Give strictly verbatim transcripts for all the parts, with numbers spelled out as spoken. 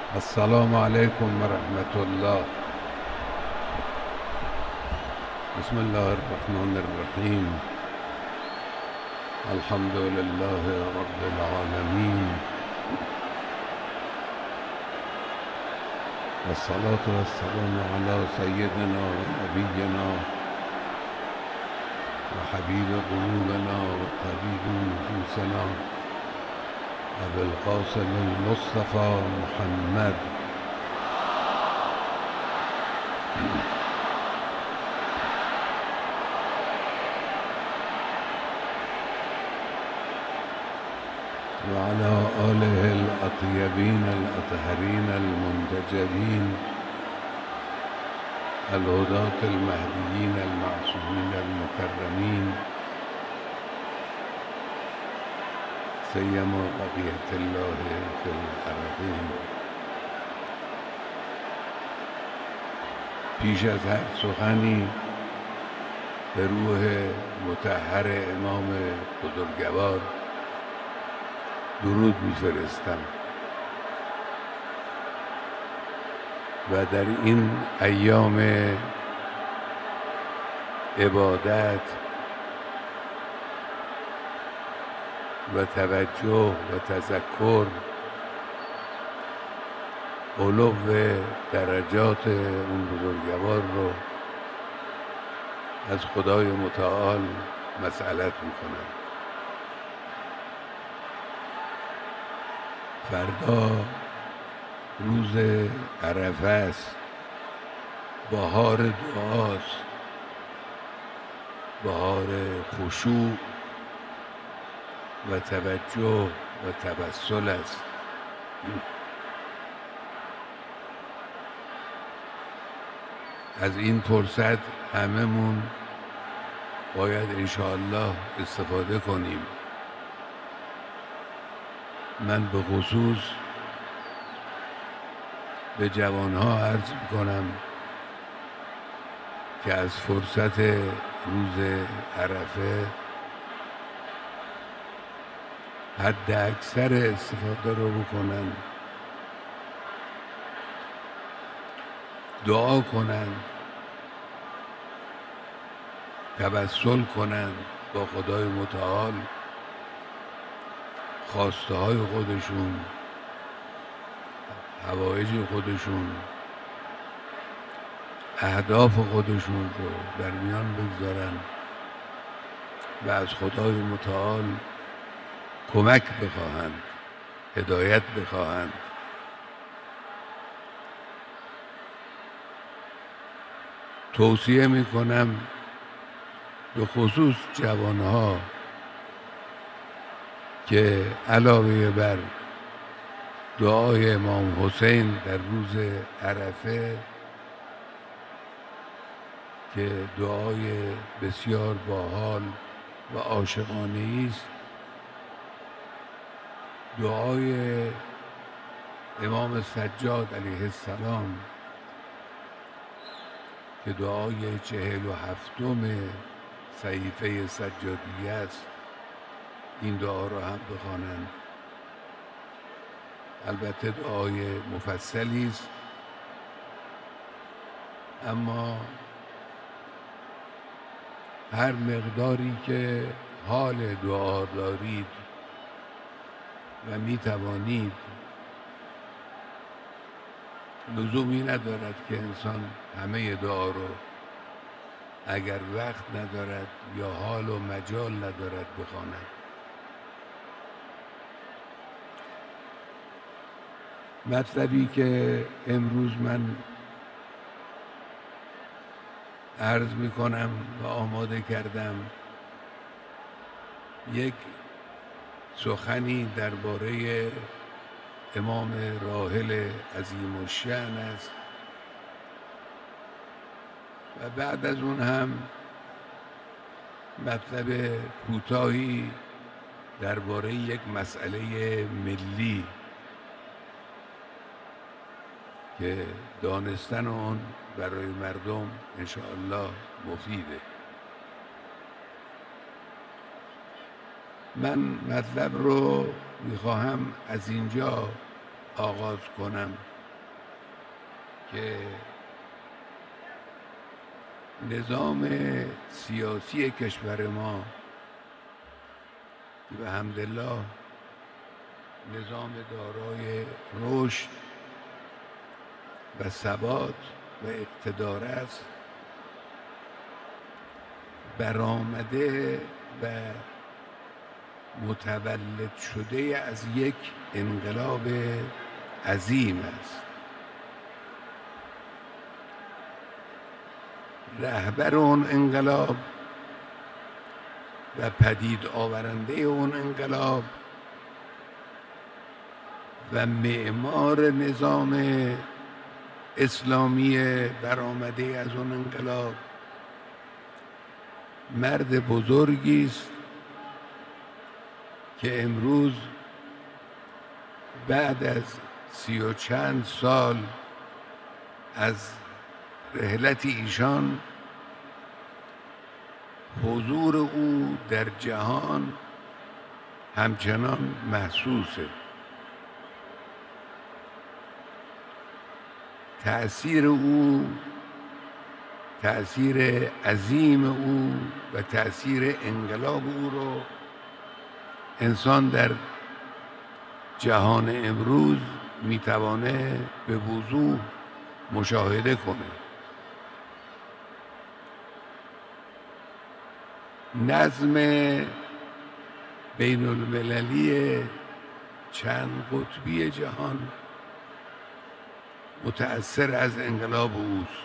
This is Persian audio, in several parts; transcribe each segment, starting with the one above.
السلام عليكم ورحمة الله. بسم الله الرحمن الرحيم. الحمد لله رب العالمين، والصلاة والسلام على سيدنا ونبينا وحبيب قلوبنا وطبيب نفوسنا أبي القاسم المصطفى محمد وعلى آله الأطيبين الأطهرين المنتجبين الهداة المهديين المعصومين المكرمين، سيما بقية الله في الأرضين. پیش از هر سخنی به روح مطهر امام بزرگوار درود می‌فرستم و در این ایام عبادت و توجه و تذکر علو درجات اون بزرگوار رو از خدای متعال مسئلت میکنم. فردا روز عرفه است، بهار دعاست، بهار خشوع و توجه و توسل است. از این فرصت هممون باید انشاءالله استفاده کنیم. من به خصوص به جوانها عرض میکنم که از فرصت روز عرفه حد اکثر استفاده رو بکنن، دعا کنن، توسل کنن با خدای متعال، خواسته های خودشون، حوایج خودشون، اهداف خودشون رو در میان بگذارن و از خدای متعال کمک بخواهند، هدایت بخواهند. توصیه میکنم به خصوص جوانها که علاوه بر دعای امام حسین در روز عرفه که دعای بسیار باحال و عاشقانه‌ای است، دعای امام سجاد علیه السلام که دعای چهل و هفتم صحیفه سجادیه است، این دعا را هم بخوانند. البته دعای مفصلی است، اما هر مقداری که حال دعا دارید و می توانید، لزومی ندارد که انسان همه دعا رو اگر وقت ندارد یا حال و مجال ندارد بخواند. مطلبی که امروز من عرض می کنم و آماده کردم، یک سخنی درباره امام راحل عظیم الشأن است و بعد از اون هم مطلب کوتاهی درباره یک مسئله ملی که دانستن آن برای مردم انشاءالله مفیده. من مطلب رو میخواهم از اینجا آغاز کنم که نظام سیاسی کشور ما که به حمدالله نظام دارای رشد و ثبات و اقتدار است، برآمده و متولد شده از یک انقلاب عظیم است. رهبر اون انقلاب و پدید آورنده اون انقلاب و معمار نظام اسلامی برآمده از اون انقلاب مرد بزرگی است که امروز بعد از سی و چند سال از رحلت ایشان حضور او در جهان همچنان محسوسه. تأثیر او، تأثیر عظیم او و تأثیر انقلاب او رو انسان در جهان امروز میتوانه به وضوح مشاهده کنه. نظم بین المللی چند قطبی جهان متأثر از انقلاب اوست.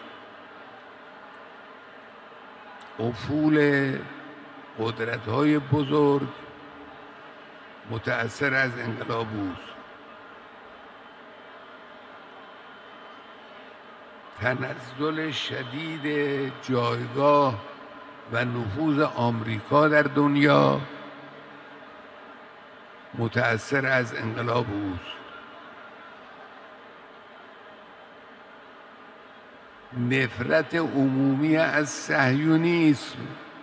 افول قدرت‌های بزرگ متأثر از انقلاب اوست. تنزل شدید جایگاه و نفوذ آمریکا در دنیا متأثر از انقلاب اوست. نفرت عمومی از صهیونیسم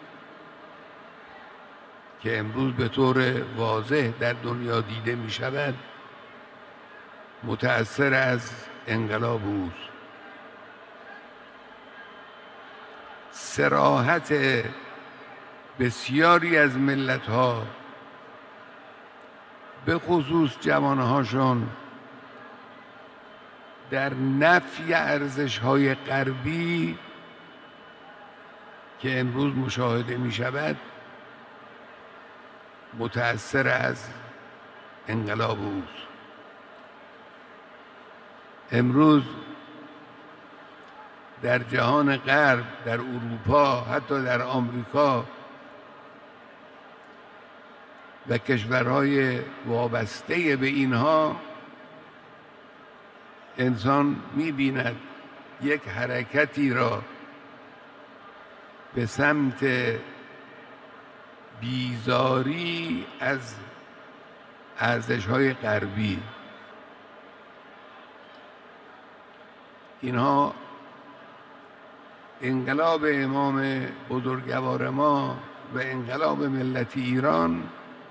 که امروز به طور واضح در دنیا دیده می شود متأثر از انقلاب اوست. صراحت بسیاری از ملت‌ها به خصوص جوانهاشون در نفی ارزش‌های غربی که امروز مشاهده می شود متأثر از انقلاب اوست. امروز در جهان غرب، در اروپا، حتی در آمریکا و کشورهای وابسته به اینها انسان می‌بیند یک حرکتی را به سمت بیزاری از ارزش‌های غربی. اینها انقلاب امام بزرگوار ما و انقلاب ملت ایران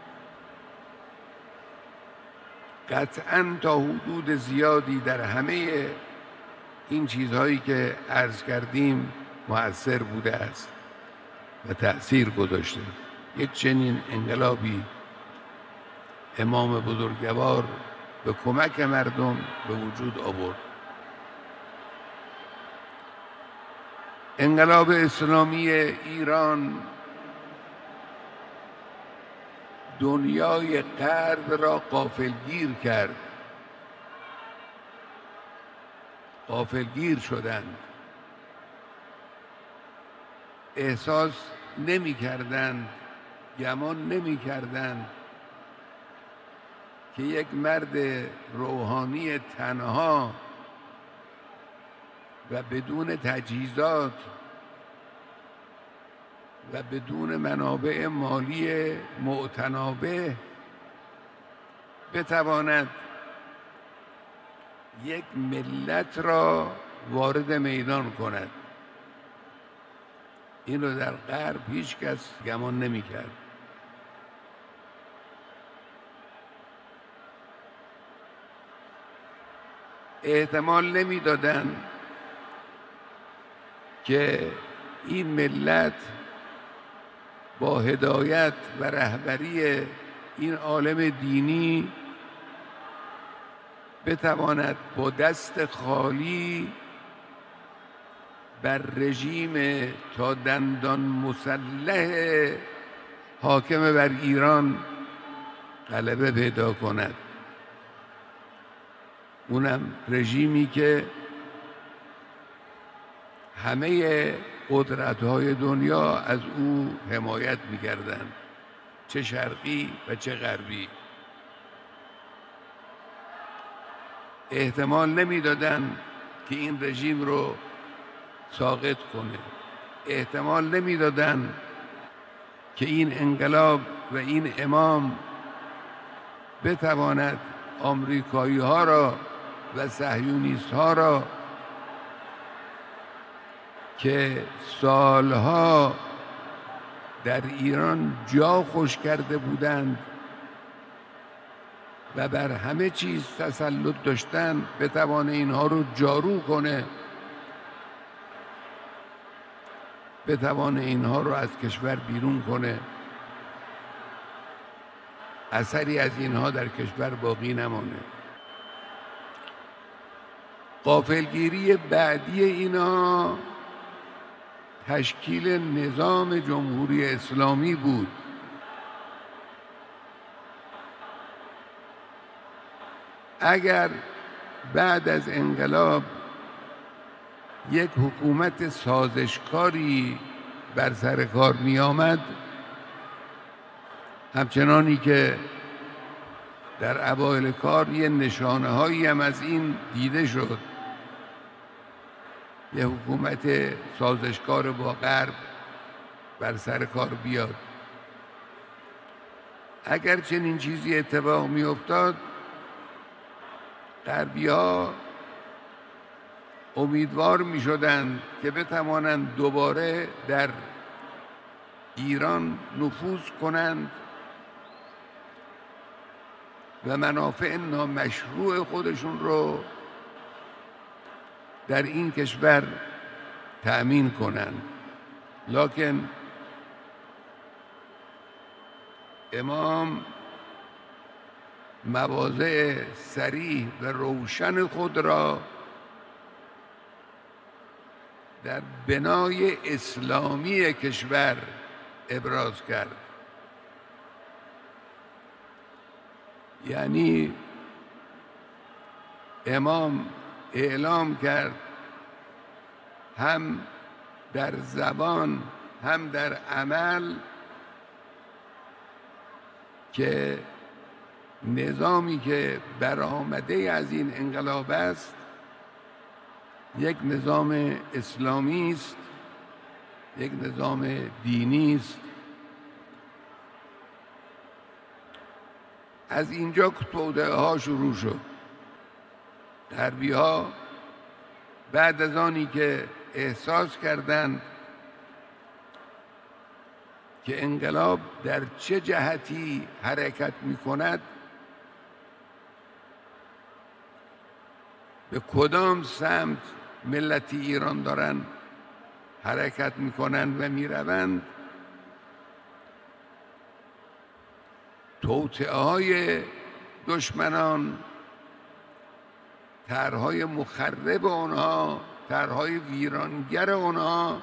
قطعاً تا حدود زیادی در همه این چیزهایی که عرض کردیم مؤثر بوده است و تأثیر گذاشته. یک چنین انقلابی امام بزرگوار به کمک مردم به وجود آورد. انقلاب اسلامی ایران دنیای غرب را غافلگیر کرد. غافلگیر شدند. احساس نمی کردند، گمان نمی کردند که یک مرد روحانی تنها و بدون تجهیزات و بدون منابع مالی معتنابه بتواند یک ملت را وارد میدان کند. این رو در غرب هیچ کس گمان نمی کرد. احتمال نمی دادن که این ملت با هدایت و رهبری این عالم دینی بتواند با دست خالی بر رژیم تا دندان مسلح حاکم بر ایران غلبه پیدا کند. اونم رژیمی که همه قدرت‌های دنیا از او حمایت می‌کردند، چه شرقی و چه غربی. احتمال نمیدادند که این رژیم رو ساقط کنه، احتمال نمیدادند که این انقلاب و این امام بتواند آمریکایی ها را و صهیونیست ها را که سالها در ایران جا خوش کرده بودند و بر همه چیز تسلط داشتند بتوانه اینها رو جارو کنه، بتوانه اینها رو از کشور بیرون کنه، اثری از اینها در کشور باقی نمانه. غافلگیری بعدی اینا تشکیل نظام جمهوری اسلامی بود. اگر بعد از انقلاب یک حکومت سازشکاری بر سر کار می آمد، همچنانی که در اوایل کار یه نشانه هایی هم از این دیده شد، یه حکومت سازشکار با غرب بر سر کار بیاد، اگر چنین چیزی اتفاق می افتاد، غربی ها امیدوار می شدند که بتوانند دوباره در ایران نفوذ کنند و منافع نامشروع خودشون رو در این کشور تأمین کنند. لکن امام مواضع صریح و روشن خود را در بنای اسلامی کشور ابراز کرد. یعنی امام اعلام کرد هم در زبان هم در عمل که نظامی که برآمده از این انقلاب است یک نظام اسلامی است، یک نظام دینی است. از اینجا توطئه ها شروع شد. غربی ها بعد از آنی که احساس کردند که انقلاب در چه جهتی حرکت می کند، به کدام سمت ملت ایران دارن حرکت می کنند و می روند، توطئه های دشمنان، طرحهای مخرب آنها، طرحهای ویرانگر آنها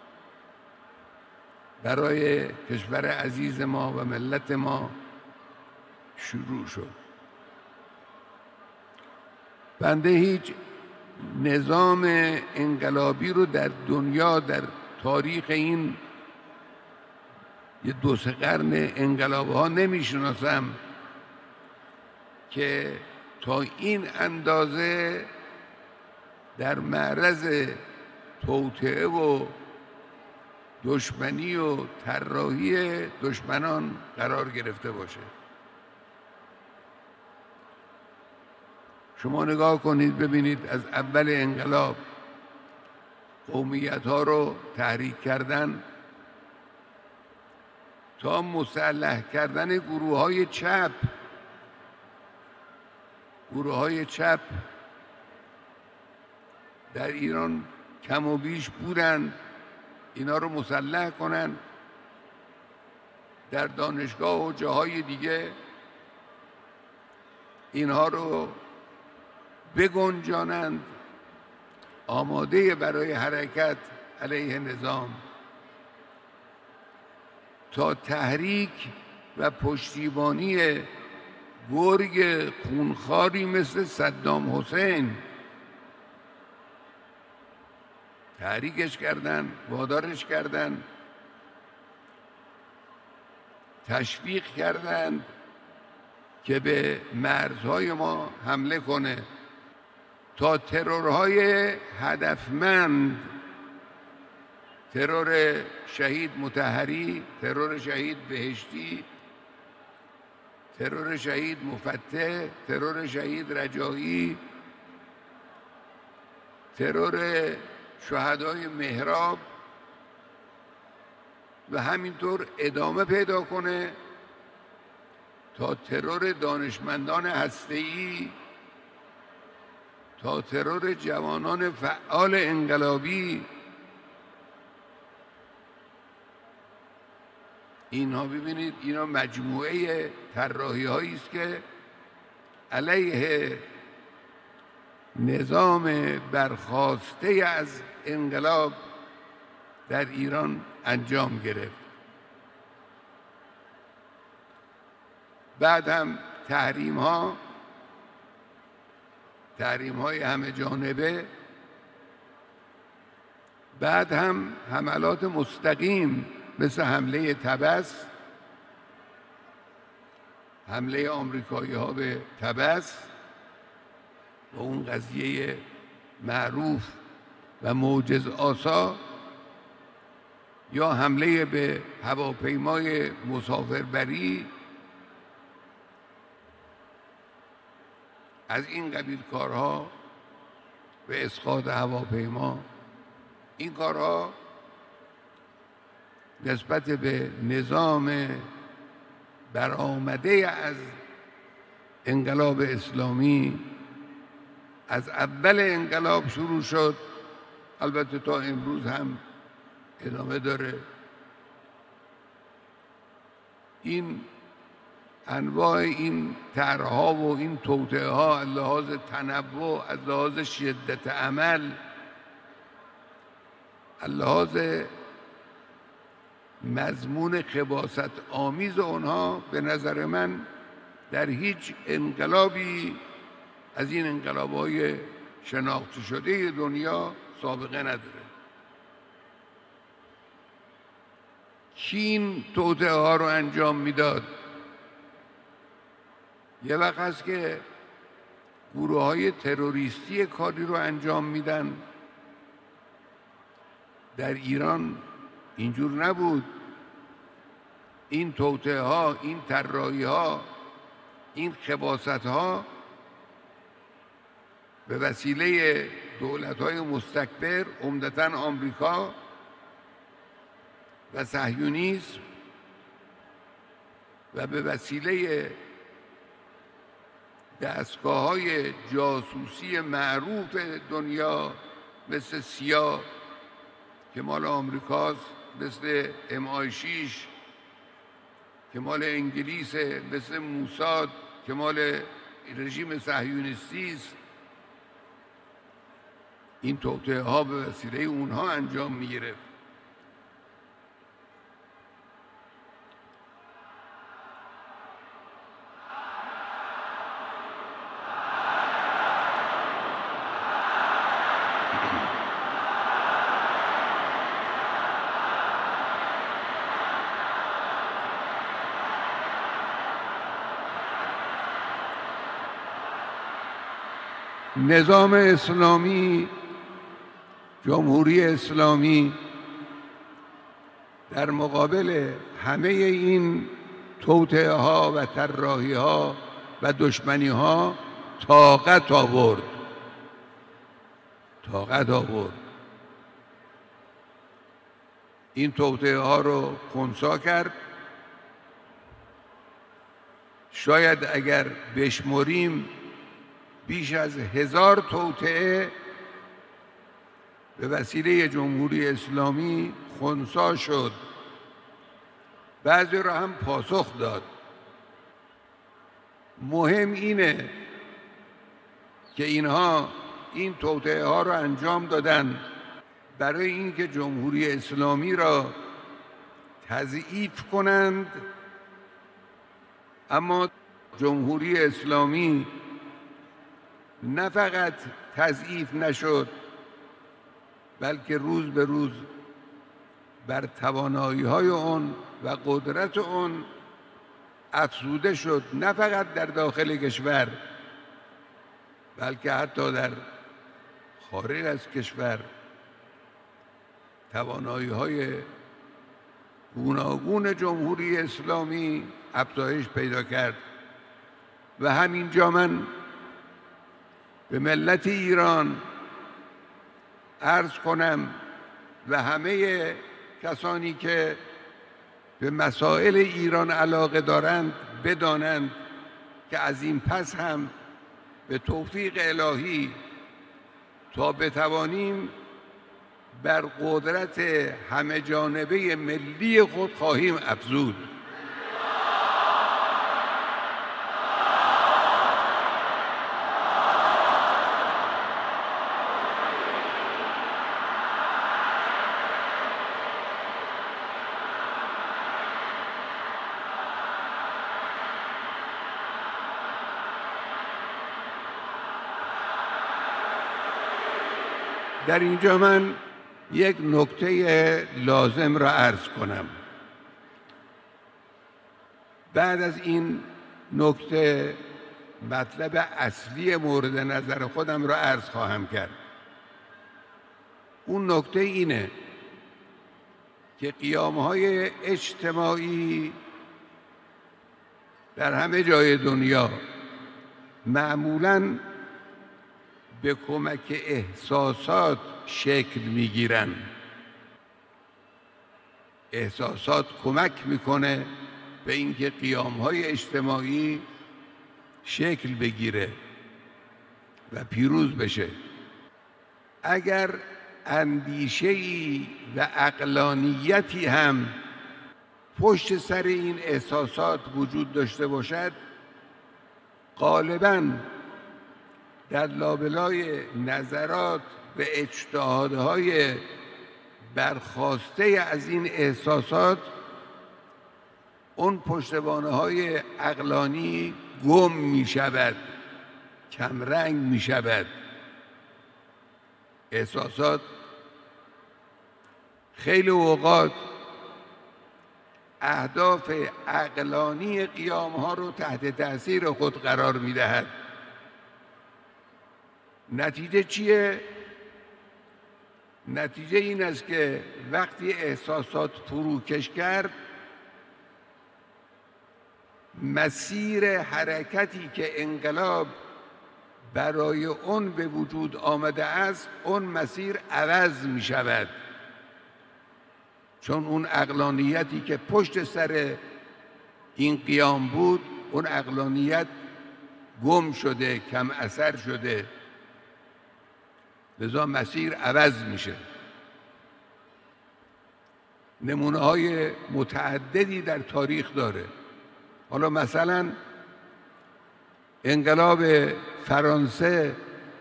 برای کشور عزیز ما و ملت ما شروع شد. بنده هیچ نظام انقلابی رو در دنیا در تاریخ این یه دو سه قرن انقلاب ها نمی شناسم که تا این اندازه در معرض توطئه و دشمنی و طراحی دشمنان قرار گرفته باشه. شما نگاه کنید ببینید از اول انقلاب قومیت ها رو تحریک کردن تا مسلح کردن گروه های چپ. گروه های چپ در ایران کم و بیش بودن اینا رو مسلح کنن، در دانشگاه و جاهای دیگه اینها رو بگنجانند، آماده برای حرکت علیه نظام، تا تحریک و پشتیبانی گرگ خونخواری مثل صدام حسین تحریکش کردن، وادارش کردن، تشویق کردند که به مرزهای ما حمله کنه، تا ترورهای هدفمند، ترور شهید مطهری، ترور شهید بهشتی، ترور شهید مفتح، ترور شهید رجایی، ترور شهدای مهراب و همینطور ادامه پیدا کنه تا ترور دانشمندان هسته‌ای، تا ترور جوانان فعال انقلابی. اینها ببینید اینا مجموعه طراحی هایی است که علیه نظام برخاسته از انقلاب در ایران انجام گرفت. بعد هم تحریم ها، تحریم های همه جانبه، بعد هم حملات مستقیم مثل حمله طبس، حمله آمریکایی ها به طبس و اون قضیه معروف و موجز آسا، یا حمله به هواپیمای مسافربری. از این قبیل کارها و اسقاط هواپیما، این کارها نسبت به نظام برآمده از انقلاب اسلامی از اول انقلاب شروع شد، البته تا امروز هم ادامه داره. این انواع این طرح‌ها و این توطئه ها از لحاظ تنوع، از لحاظ شدت عمل، از لحاظ مضمون خباثت آمیز اونها، به نظر من در هیچ انقلابی از این انقلاب‌های شناخته شده دنیا سابقه نداره. کی این توطئه ها رو انجام میداد؟ یه وقت هست که گروه های تروریستی کاری رو انجام میدن. در ایران اینجور نبود. این توطئه ها، این طراحی ها، این خباثت ها به وسیله دولت های مستکبر، عمدتاً آمریکا و صهیونیسم، و به وسیله دستگاه‌های جاسوسی معروف دنیا مثل سیا که مال آمریکاست، مثل ام آی شش که مال انگلیسه، مثل موساد که مال رژیم صهیونیستی است، این توطئه ها به وسیله اونها انجام می‌گرفت. نظام اسلامی، جمهوری اسلامی در مقابل همه این توطئه ها و طراحی ها و دشمنی ها طاقت آورد. طاقت آورد. این توطئه ها رو خنثی کرد. شاید اگر بشمریم بیش از هزار توطئه به وسیله جمهوری اسلامی خنثی شد، بعضی را هم پاسخ داد. مهم اینه که اینها این توطئه ها را انجام دادن برای اینکه جمهوری اسلامی را تضعیف کنند، اما جمهوری اسلامی نه فقط تضعیف نشد، بلکه روز به روز بر توانایی‌های آن و قدرت آن افزوده شد، نه فقط در داخل کشور بلکه حتی در خارج از کشور توانایی‌های گوناگون جمهوری اسلامی افزایش پیدا کرد. و همینجا من به ملت ایران عرض کنم و همه کسانی که به مسائل ایران علاقه دارند بدانند که از این پس هم به توفیق الهی تا بتوانیم بر قدرت همه جانبه ملی خود خواهیم افزود. در اینجا من یک نکته لازم را عرض کنم. بعد از این نکته مطلب اصلی مورد نظر خودم را عرض خواهم کرد. اون نکته اینه که قیام‌های اجتماعی در همه جای دنیا معمولاً به کمک احساسات شکل میگیرن. احساسات کمک میکنه به اینکه قیام‌های اجتماعی شکل بگیره و پیروز بشه. اگر اندیشه‌ای و عقلانیتی هم پشت سر این احساسات وجود داشته باشد، غالباً در لابلای نظرات و اجتهادهای برخاسته از این احساسات اون پشتوانه‌های عقلانی گم می شود، کمرنگ می شود. احساسات خیلی اوقات اهداف عقلانی قیام‌ها رو تحت تأثیر خود قرار می دهد. نتیجه چیه؟ نتیجه این است که وقتی احساسات فروکش کرد، مسیر حرکتی که انقلاب برای اون به وجود آمده است، اون مسیر عوض می شود، چون اون عقلانیتی که پشت سر این قیام بود، اون عقلانیت گم شده، کم اثر شده، لذا مسیر عوض میشه. نمونه های متعددی در تاریخ داره. حالا مثلا انقلاب فرانسه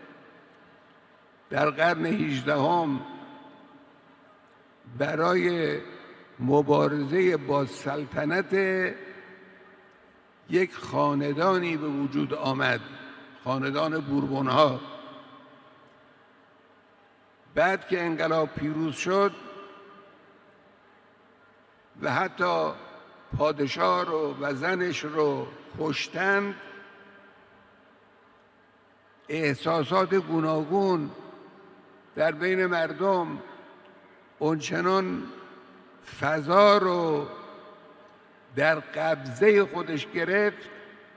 در قرن هجدهم برای مبارزه با سلطنت یک خاندانی به وجود آمد، خاندان بوربون ها. بعد که انقلاب پیروز شد و حتی پادشاه رو و زنش رو کشتند، احساسات گوناگون در بین مردم اونچنان فضا رو در قبضه خودش گرفت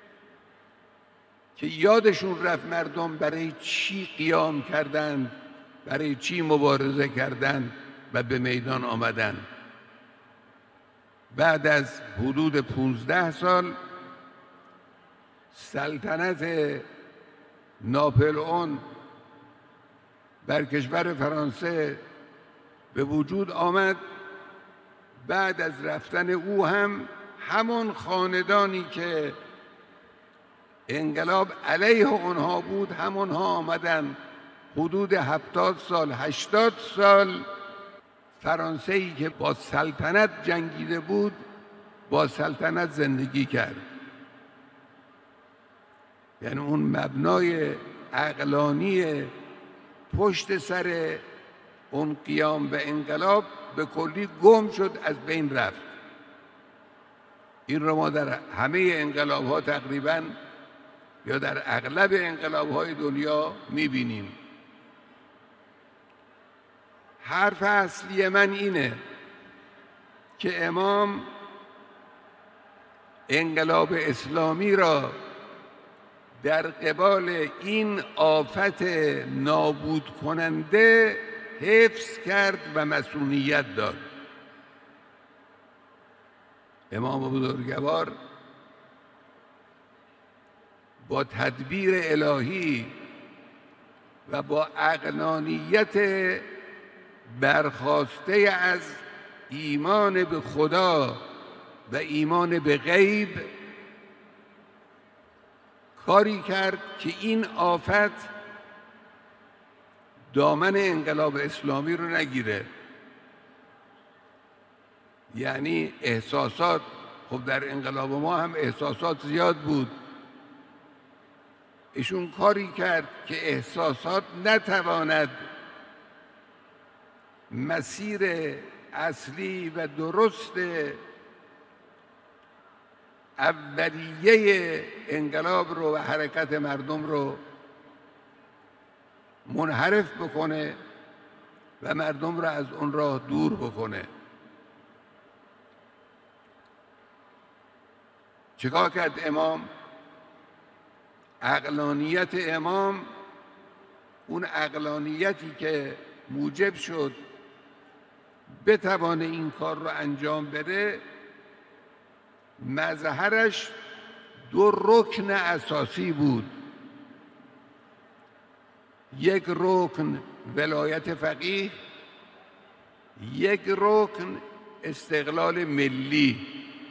که یادشون رفت مردم برای چی قیام کردند، برای چی مبارزه کردند و به میدان آمدند. بعد از حدود پونزده سال سلطنت ناپلئون بر کشور فرانسه به وجود آمد، بعد از رفتن او هم همون خاندانی که انقلاب علیه اونها بود همونها آمدن حدود هفتاد سال هشتاد سال فرانسه‌ای که با سلطنت جنگیده بود با سلطنت زندگی کرد. یعنی اون مبنای عقلانی پشت سر اون قیام به انقلاب به کلی گم شد، از بین رفت. این رو ما در همه انقلاب ها تقریبا یا در اغلب انقلاب های دنیا میبینیم. حرف اصلی من اینه که امام انقلاب اسلامی را در قبال این آفت نابود کننده حفظ کرد و مسئولیت داد. امام بزرگوار با تدبیر الهی و با عقلانیت برخاسته از ایمان به خدا و ایمان به غیب کاری کرد که این آفت دامن انقلاب اسلامی رو نگیره. یعنی احساسات، خب در انقلاب ما هم احساسات زیاد بود، ایشون کاری کرد که احساسات نتواند مسیر اصلی و درست اولیه انقلاب رو و حرکت مردم رو منحرف بکنه و مردم رو از اون راه دور بکنه. چیکار کرد امام؟ عقلانیت امام، اون عقلانیتی که موجب شد بتوانه این کار رو انجام بده، مظهرش دو رکن اساسی بود. یک رکن ولایت فقیه، یک رکن استقلال ملی.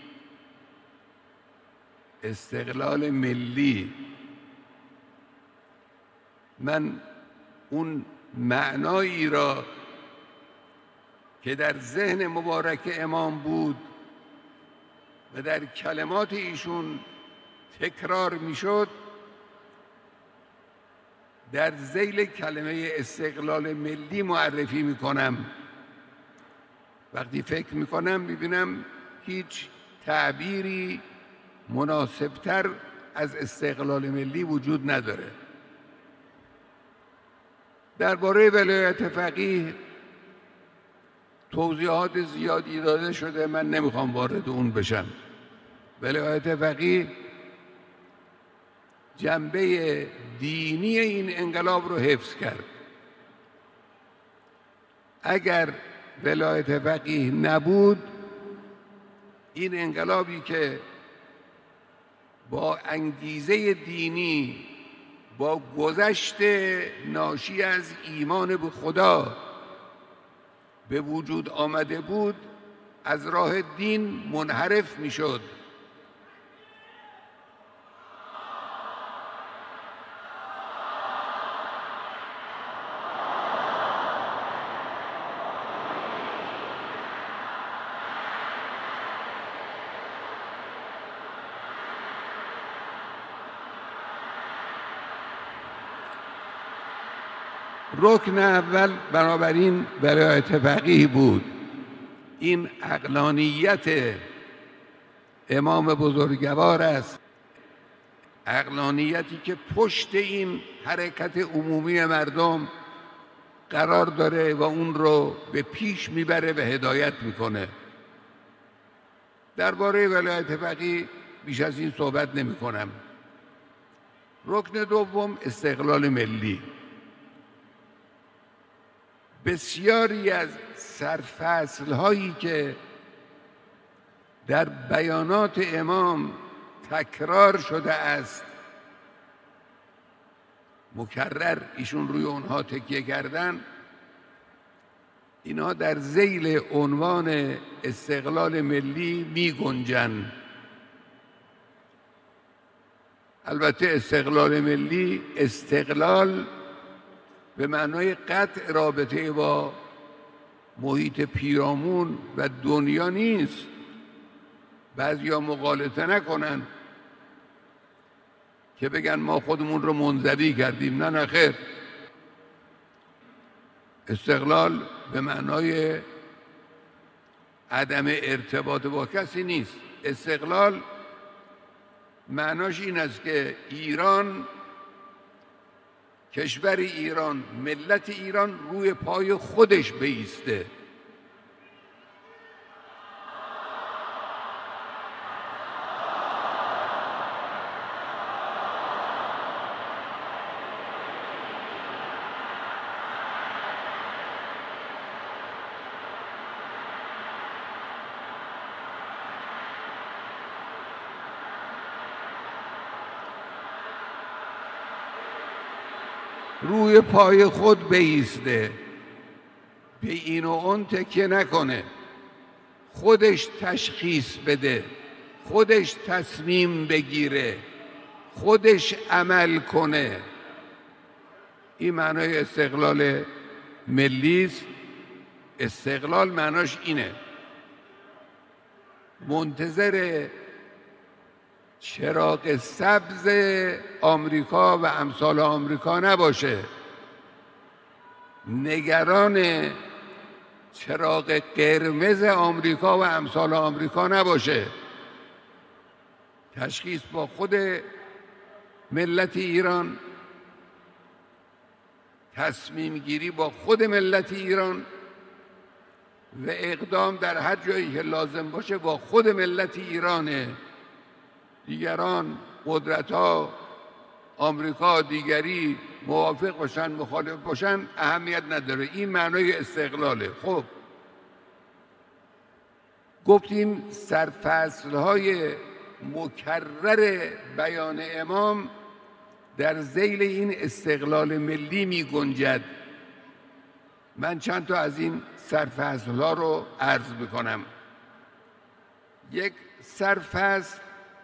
استقلال ملی من اون معنایی را که در ذهن مبارک امام بود و در کلمات ایشون تکرار میشد در ذیل کلمه استقلال ملی معرفی میکنم. وقتی فکر میکنم میبینم هیچ تعبیری مناسبتر از استقلال ملی وجود نداره. درباره ولایت فقیه توضیحات زیادی داده شده، من نمیخوام وارد اون بشم. ولایت فقیه جنبه دینی این انقلاب رو حفظ کرد. اگر ولایت فقیه نبود، این انقلابی که با انگیزه دینی، با گذشت ناشی از ایمان به خدا به وجود آمده بود، از راه دین منحرف میشد. رکن اول بنابراین ولایت فقیه بود. این عقلانیت امام بزرگوار است، عقلانیتی که پشت این حرکت عمومی مردم قرار داره و اون رو به پیش میبره و هدایت میکنه. درباره ولایت فقیه بیش از این صحبت نمی کنم. رکن دوم استقلال ملی. بسیاری از سرفصل هایی که در بیانات امام تکرار شده است مکرر ایشون روی اونها تکیه کردن، اینا در ذیل عنوان استقلال ملی می گنجن. البته استقلال ملی، استقلال به معنای قطع رابطه با محیط پیرامون و دنیا نیست. بعضیا مغالطه نکنن که بگن ما خودمون رو منزوی کردیم. نه نه خیر، استقلال به معنای عدم ارتباط با کسی نیست. استقلال معناش این است که ایران، کشور ایران، ملت ایران روی پای خودش بایسته. روی پای خود بایسته، به این و اون تکیه نکنه، خودش تشخیص بده، خودش تصمیم بگیره، خودش عمل کنه. این معنای استقلال ملی است. استقلال معناش اینه، منتظر چراغ سبز آمریکا و امثال آمریکا نباشه، نگران چراغ قرمز آمریکا و امثال آمریکا نباشه. تشخیص با خود ملت ایران، تصمیم گیری با خود ملت ایران و اقدام در هر جایی که لازم باشه با خود ملت ایرانه. دیگران، قدرت‌ها، آمریکا، دیگری موافق باشن مخالف باشن اهمیت نداره. این معنای استقلاله. خب گفتیم سرفصل‌های مکرر بیان امام در ذیل این استقلال ملی می گنجد. من چند تا از این سرفصل‌ها رو عرض بکنم. یک سرفصل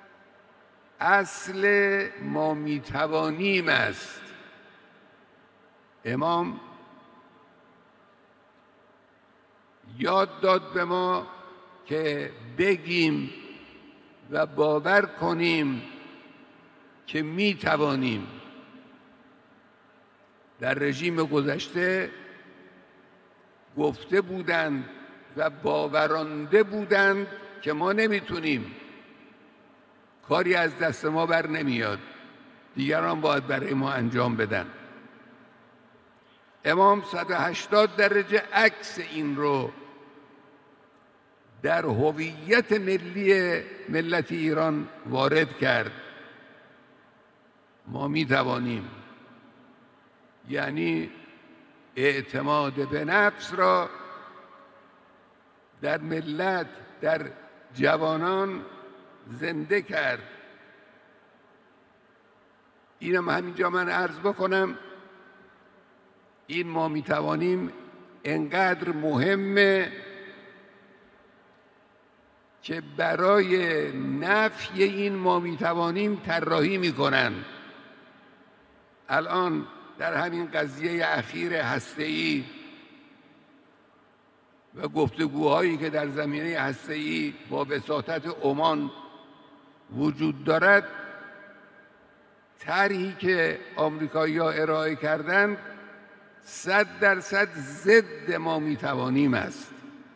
اصل ما میتوانیم است. امام یاد داد به ما که بگیم و باور کنیم که میتوانیم. در رژیم گذشته گفته بودند و باورانده بودند که ما نمیتونیم، کاری از دست ما بر نمیاد، دیگران باید برای ما انجام بدن. امام صد و هشتاد درجه عکس این رو در هویت ملی ملت ایران وارد کرد. ما می توانیم، یعنی اعتماد به نفس را در ملت، در جوانان زنده کرد. اینم همینجا من عرض بکنم، این ما میتوانیم انقدر مهمه که برای نفی این ما میتوانیم طراحی میکنن. الان در همین قضیه اخیر هسته‌ای و گفتگوهایی که در زمینه هسته‌ای با وساطت عمان وجود دارد، طرحی که آمریکایی‌ها ارائه کردند صد درصد ضد ما میتوانیم است.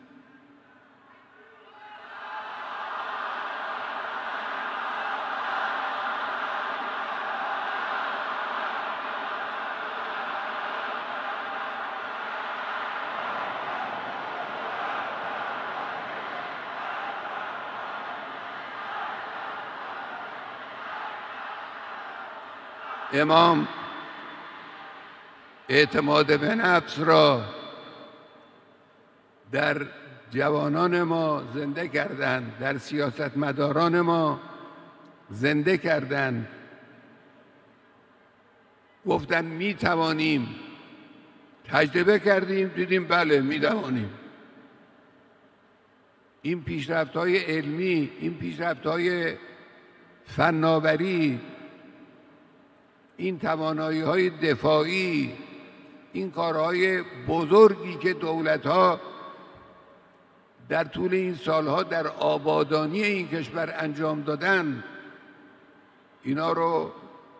امام اعتماد به نفس را در جوانان ما زنده کردند، در سیاستمداران ما زنده کردند. گفتن می توانیم، تجربه کردیم دیدیم بله می توانیم. این پیشرفت‌های علمی، این پیشرفت‌های فناوری، این توانایی‌های دفاعی، این کارهای بزرگی که دولت‌ها در طول این سالها در آبادانی این کشور انجام دادن، اینا رو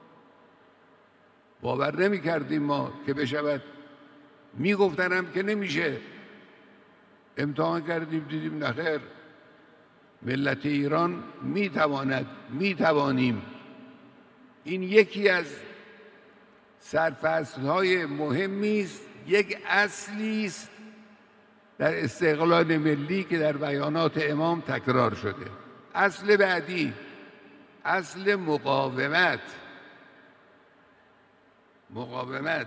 باور نمی کردیم ما که بشود. می گفتنم که نمیشه. امتحان کردیم دیدیم نخیر، ملت ایران می تواند، می توانیم. این یکی از سرفصل‌های مهمی است، یک اصلی است در استقلال ملی که در بیانات امام تکرار شده. اصل بعدی، اصل مقاومت. مقاومت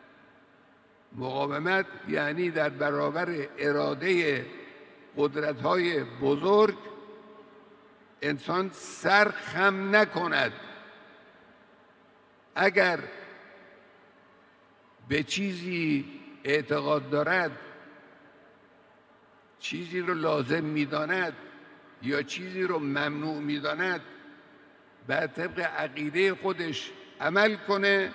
مقاومت یعنی در برابر اراده قدرت‌های بزرگ انسان سر خم نکند. اگر به چیزی اعتقاد دارد، چیزی رو لازم می‌داند یا چیزی رو ممنوع می‌داند، بر طبق عقیده خودش عمل کنه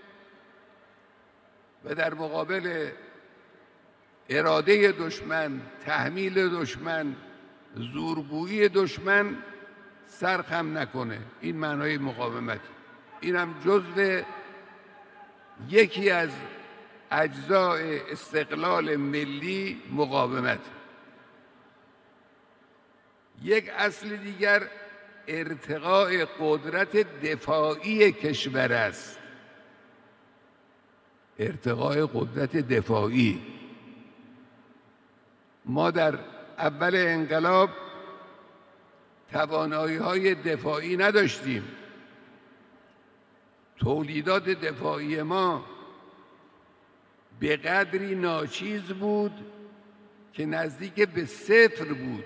و در مقابل اراده دشمن، تحمیل دشمن، زورگویی دشمن سرخم نکنه. این معنای مقاومت. این هم جزو یکی از اجزای استقلال ملی مقاومت. یک اصل دیگر ارتقاء قدرت دفاعی کشور است. ارتقاء قدرت دفاعی. ما در اول انقلاب توانایی‌های دفاعی نداشتیم. تولیدات دفاعی ما به قدری ناچیز بود که نزدیک به صفر بود.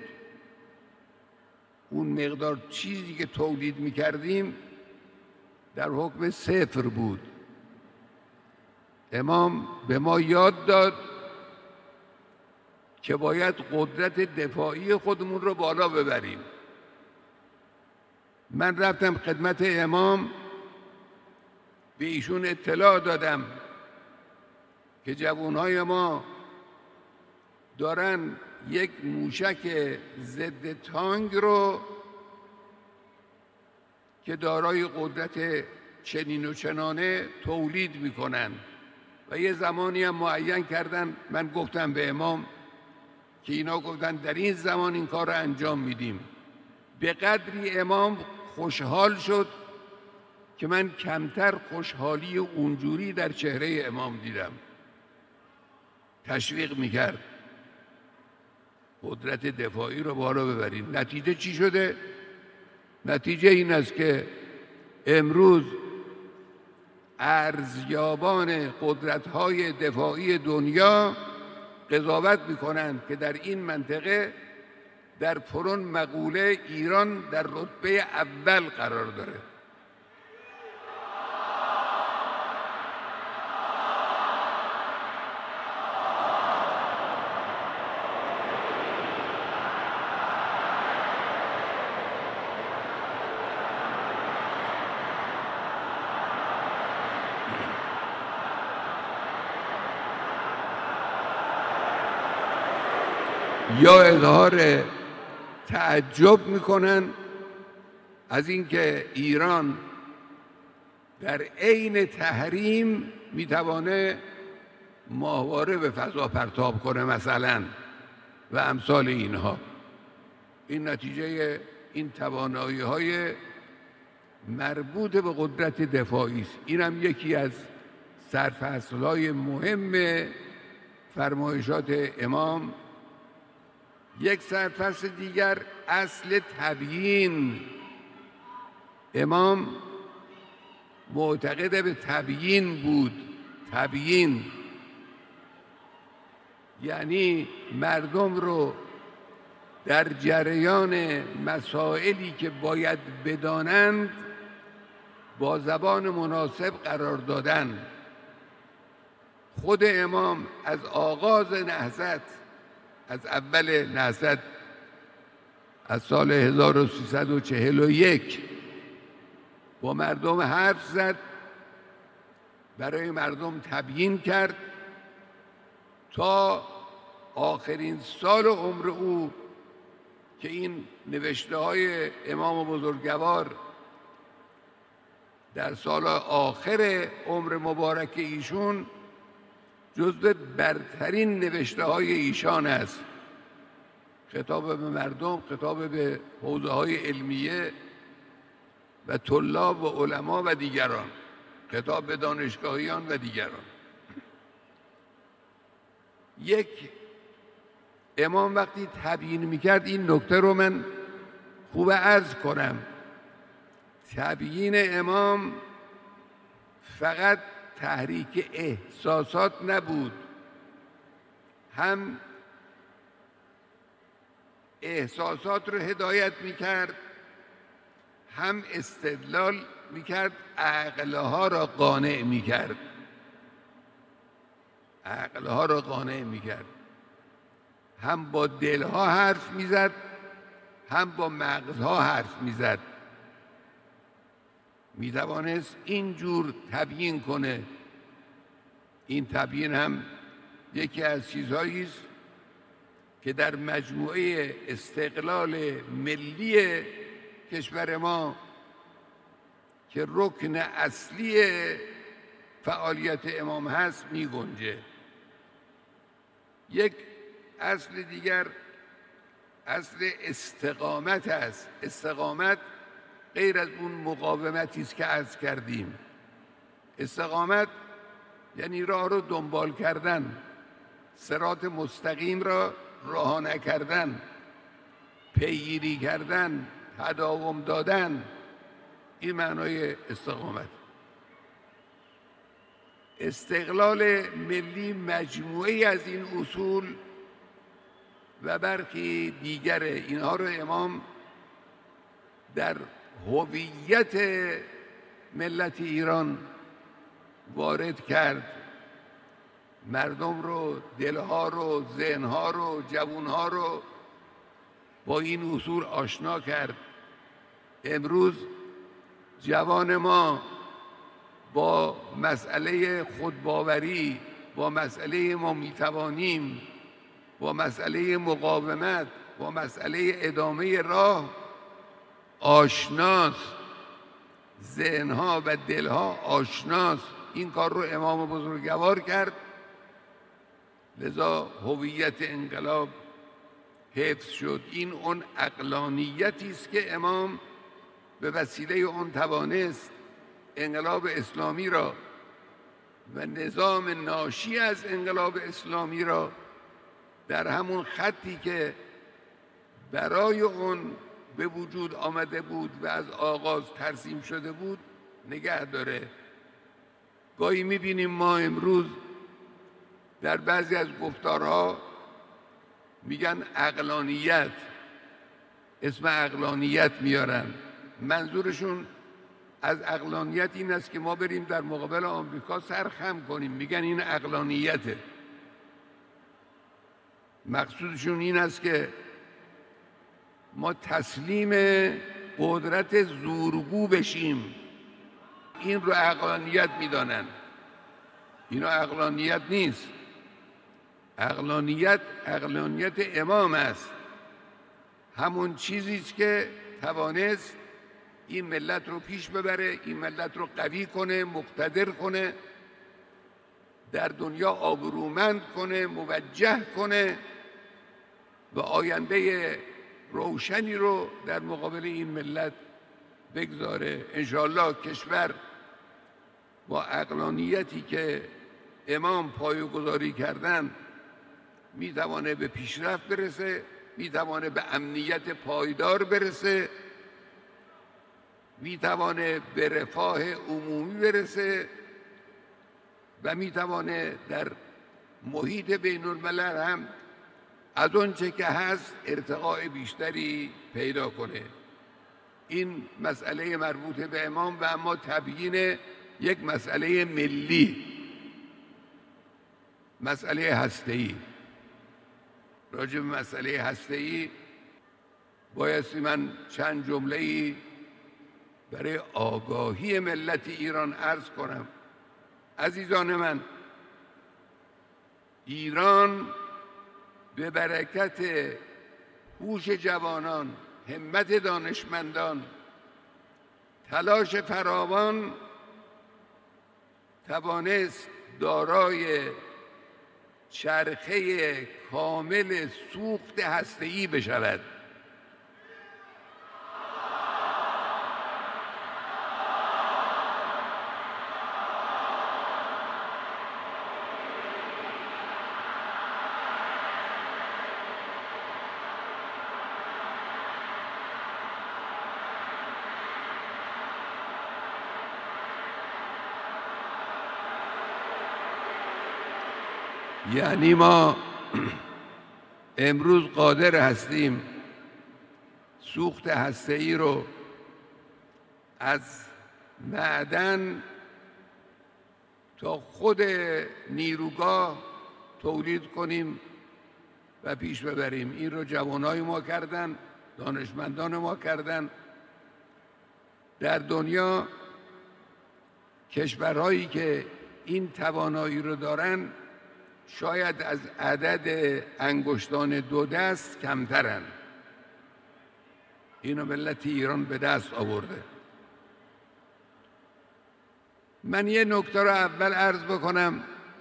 اون مقدار چیزی که تولید می‌کردیم در حکم صفر بود. امام به ما یاد داد که باید قدرت دفاعی خودمون رو بالا ببریم. من رفتم خدمت امام، به ایشون اطلاع دادم که جوانهای ما دارن یک موشک ضد تانک رو که دارای قدرت چنین و چنانه تولید میکنن و یه زمانی هم معین کردن. من گفتم به امام که اینا گفتن در این زمان این کار رو انجام میدیم. به قدری امام خوشحال شد که من کمتر خوشحالی اونجوری در چهره امام دیدم. تشویق میکرد قدرت دفاعی رو بالا ببریم. نتیجه چی شده؟ نتیجه این است که امروز ارزیابان قدرت‌های دفاعی دنیا قضاوت می‌کنند که در این منطقه در پرون مقوله ایران در رتبه اول قرار داره. یا اظهار تعجب میکنن از اینکه ایران در عین تحریم میتوانه ماهواره به فضا پرتاب کنه مثلا و امثال اینها. این نتیجه این توانایی های مربوط به قدرت دفاعی است. این هم یکی از سرفصل‌های مهم فرمایشات امام. یک سرفصل دیگر اصل تبیین. امام معتقد به تبیین بود. تبیین یعنی مردم رو در جریان مسائلی که باید بدانند با زبان مناسب قرار دادن. خود امام از آغاز نهضت، از اول نهضت، از سال هزار و سیصد و چهل و یک با مردم حرف زد، برای مردم تبیین کرد تا آخرین سال عمر او که این نوشته های امام بزرگوار در سال آخر عمر مبارک ایشون جزو برترین نوشته های ایشان است. خطاب به مردم، خطاب به حوزه های علمیه و طلاب و علما و دیگران، خطاب به دانشگاهیان و دیگران. یک امام وقتی تبیین میکرد، این نکته رو من خوب عرض کنم، تبیین امام فقط تحریک احساسات نبود، هم احساسات رو هدایت میکرد، هم استدلال میکرد، عقلها را قانع میکرد، عقلها را قانع میکرد، هم با دلها حرف میزد، هم با مغزها حرف میزد. میتوانست اینجور تبیین کنه. این تبیین هم یکی از چیزهایی است که در مجموعه استقلال ملی کشور ما که رکن اصلی فعالیت امام هست می گنجه. یک اصل دیگر اصل استقامت است. استقامت غیر از اون مقاومتی است که عرض کردیم. استقامت یعنی راه رو دنبال کردن، صراط مستقیم را رها نکردن، پیگیری کردن، تداوم دادن. این معنای استقامت. استقلال ملی مجموعی از این اصول و برخی دیگر اینها رو امام در هویت ملت ایران وارد کرد. مردم رو، دلها رو، ذهنها رو، جوانها رو با این اصول آشنا کرد. امروز جوان ما با مسئله خودباوری، با مسئله ما میتوانیم، با مسئله مقاومت، با مسئله ادامه راه آشناست، ذهنها و دلها آشناست. این کار رو امام بزرگوار کرد، لذا هویت انقلاب حفظ شد. این اون عقلانیتی است که امام به وسیله اون توانست انقلاب اسلامی را و نظام ناشی از انقلاب اسلامی را در همون خطی که برای اون به وجود آمده بود و از آغاز ترسیم شده بود نگه داره. گاهی میبینیم ما امروز در بعضی از گفتارها میگن عقلانیت، اسم عقلانیت میارن. منظورشون از عقلانیت این است که ما بریم در مقابل آمریکا سر خم کنیم، میگن این عقلانیته. مقصودشون این است که ما تسلیم قدرت زورگو بشیم. این رو عقلانیت میدانن. اینا عقلانیت نیست. عقلانیت عقلانیت امام است. همون چیزی است که توانست این ملت رو پیش ببره، این ملت رو قوی کنه، مقتدر کنه، در دنیا آبرومند کنه، موجه کنه و آینده روشنی رو در مقابل این ملت بگذاره. انشاءالله کشور با عقلانیتی که امام پایه‌گذاری کردن میتوانه به پیشرفت برسه، میتوانه به امنیت پایدار برسه، میتوانه به رفاه عمومی برسه و میتوانه در محیط بین الملل هم از اونچه که هست ارتقاء بیشتری پیدا کنه. این مسئله مربوط به امام و اما تبیین یک مسئله ملی، مسئله هسته‌ای. راجع به مسئله هسته‌ای بایستی من چند جمله‌ای برای آگاهی ملت ایران عرض کنم. عزیزان من، ایران به برکت هوش جوانان، همت دانشمندان، تلاش فراوان توانست دارای چرخه کامل سوخت هسته‌ای بشود. یعنی ما امروز قادر هستیم سوخت هسته‌ای رو از معدن تا خود نیروگاه تولید کنیم و پیش ببریم. این رو جوانای ما کردن، دانشمندان ما کردن. در دنیا کشورهایی که این توانایی رو دارن شاید از عدد انگشتان دو دست کمترن. اینو ملت ایران به دست آورده. من یه نکته رو اول عرض بکنم.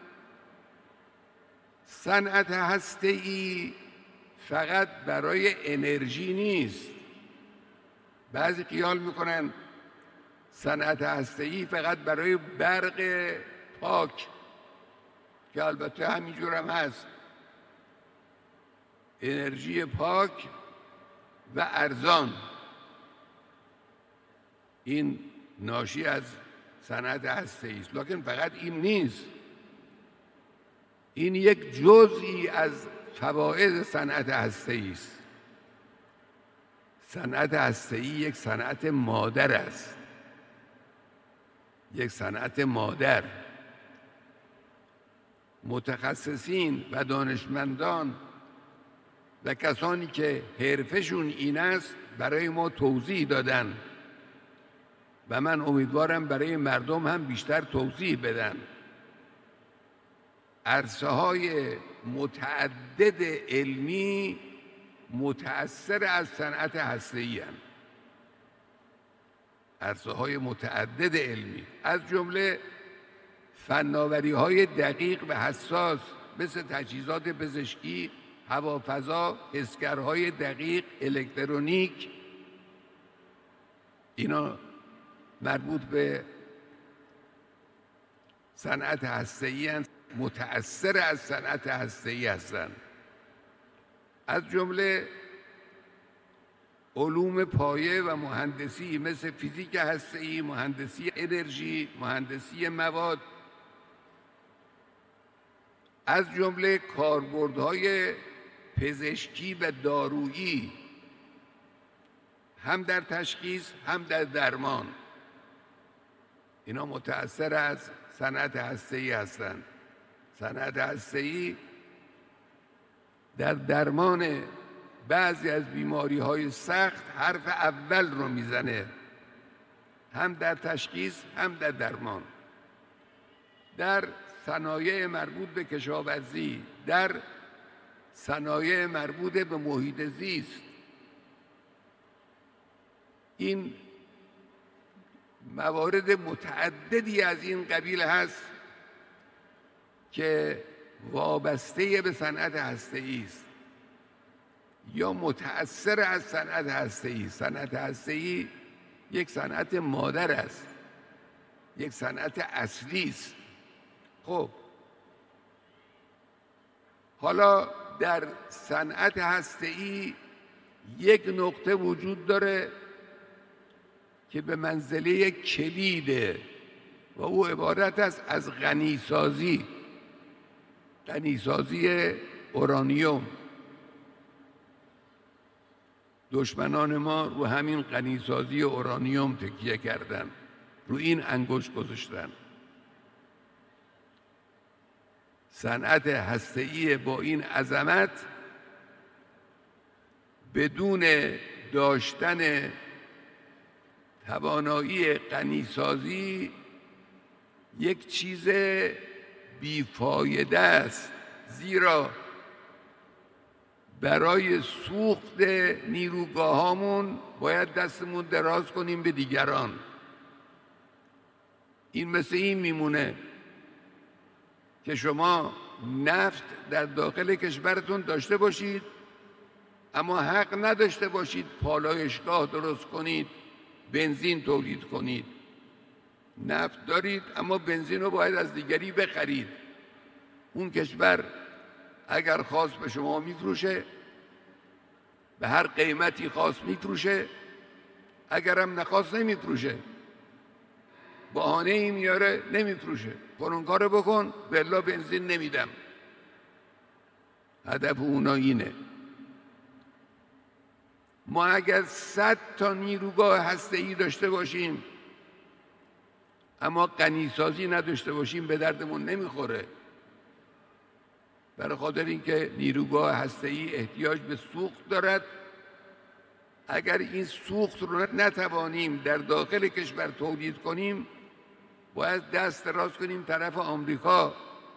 صنعت هسته‌ای فقط برای انرژی نیست. بعضی خیال میکنن صنعت هسته‌ای فقط برای برق پاک، که البته همینجور هم هست. انرژی پاک و ارزان، این ناشی از صنعت هسته‌ای است. لکن فقط این نیست، این یک جزئی از فواید صنعت هسته‌ای است. صنعت هسته‌ای یک صنعت مادر است، یک صنعت مادر. متخصصین و دانشمندان و کسانی که حرفشون این است برای ما توضیح دادن و من امیدوارم برای مردم هم بیشتر توضیح بدن. عرصه های متعدد علمی متأثر از صنعت هسته‌ای هستند. عرصه های متعدد علمی از جمله فناوری های دقیق و حساس مثل تجهیزات پزشکی، هوافضا، حسگرهای دقیق، الکترونیک، اینا مربوط به صنعت هسته‌ای هستند، متأثر از صنعت هسته‌ای هستند. از جمله علوم پایه و مهندسی مثل فیزیک هسته‌ای، مهندسی انرژی، مهندسی مواد، از جمله کاربردهای پزشکی و دارویی، هم در تشخیص هم در درمان، اینا متأثر از صنعت هسته‌ای هستند. صنعت هسته‌ای در درمان بعضی از بیماری‌های سخت حرف اول رو میزنه، هم در تشخیص هم در درمان. در صنایع مربوط به کشاورزی، در صنایع مربوط به محیط زیست، این موارد متعددی از این قبیل هست که وابسته به صنعت هسته‌ای است یا متأثر از صنعت هسته‌ای. صنعت هسته‌ای یک صنعت مادر است، یک صنعت اصلی است. خب حالا در صنعت هسته‌ای یک نقطه وجود داره که به منزله کلیده و او عبارت است از غنیسازی، غنیسازی اورانیوم. دشمنان ما رو همین غنیسازی اورانیوم تکیه کردن، رو این انگشت گذاشتن. صنعت هسته‌ای با این عظمت بدون داشتن توانایی غنیسازی یک چیز بیفایده است، زیرا برای سوخت نیروگاهامون باید دستمون دراز کنیم به دیگران. این مثل این میمونه که شما نفت در داخل کشورتون داشته باشید اما حق نداشته باشید پالایشگاه درست کنید، بنزین تولید کنید. نفت دارید اما بنزین رو باید از دیگری بخرید. اون کشور اگر خواست به شما میفروشه، به هر قیمتی خواست میفروشه، اگرم نخواست نمیفروشه. بهانه ای میاره نمیفروشه، فلان کارو بکن والا بنزین نمیدم. هدف اونا اینه. ما اگر صد تا نیروگاه هسته‌ای داشته باشیم اما غنیسازی نداشته باشیم به دردمون نمیخوره. برای خاطر اینکه نیروگاه هسته‌ای احتیاج به سوخت دارد. اگر این سوخت رو نتوانیم در داخل کشور تولید کنیم، باید دست دراز کنیم طرف آمریکا،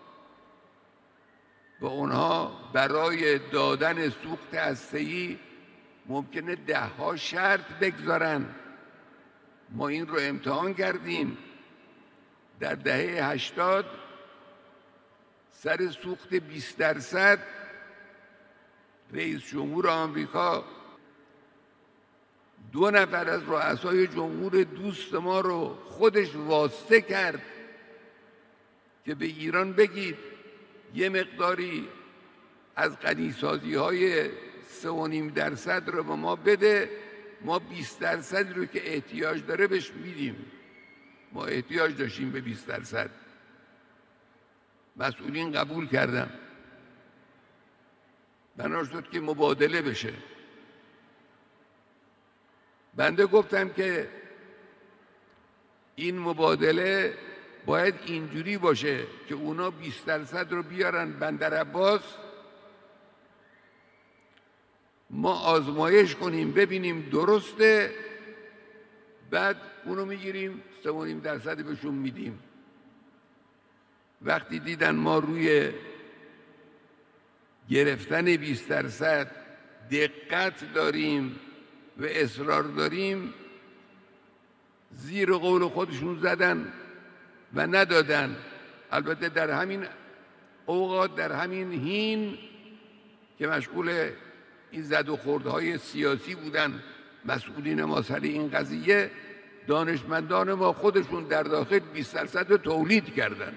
به اونها برای دادن سوخت هسته‌ای ممکنه ده ها شرط بگذارن. ما این رو امتحان کردیم. در دهه هشتاد سر سوخت بیست درصد رئیس جمهور آمریکا دو نفر از رؤسای جمهور دوست ما رو خودش واسطه کرد که به ایران بگید یه مقداری از غنیسازی های سه و نیم درصد رو به ما بده، ما بیست درصد رو که احتیاج داره بهش میدیم. ما احتیاج داشتیم به بیست درصد. مسئولین قبول کردن. بنا شد که مبادله بشه. بنده گفتم که این مبادله باید اینجوری باشه که اونا بیست درصد رو بیارن بندر عباس، ما آزمایش کنیم ببینیم درسته، بعد اونو میگیریم سه و نیم درصد بهشون میدیم. وقتی دیدن ما روی گرفتن بیست درصد دقت داریم و اصرار داریم، زیر قول خودشون زدن و ندادن. البته در همین اوقات، در همین حین که مشغول این زد و خوردهای سیاسی بودن مسئولین ما سر این قضیه، دانشمندان ما خودشون در داخل بیست درصد تولید کردن.